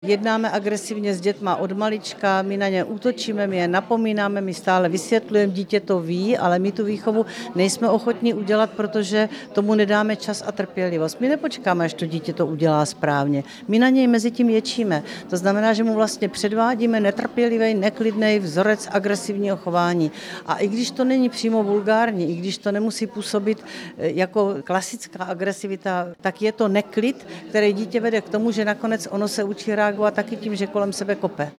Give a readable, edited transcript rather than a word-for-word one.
Jednáme agresivně s dětma od malička, my na ně útočíme, my je napomínáme, my stále vysvětlujeme, dítě to ví, ale my tu výchovu nejsme ochotní udělat, protože tomu nedáme čas a trpělivost. My nepočkáme, až to dítě to udělá správně. My na něj mezi tím ječíme. To znamená, že mu vlastně předvádíme netrpělivý, neklidný vzorec agresivního chování. A i když to není přímo vulgární, i když to nemusí působit jako klasická agresivita, tak je to neklid, který dítě vede k tomu, že nakonec ono se učí reagovat taky tím, že kolem sebe kope.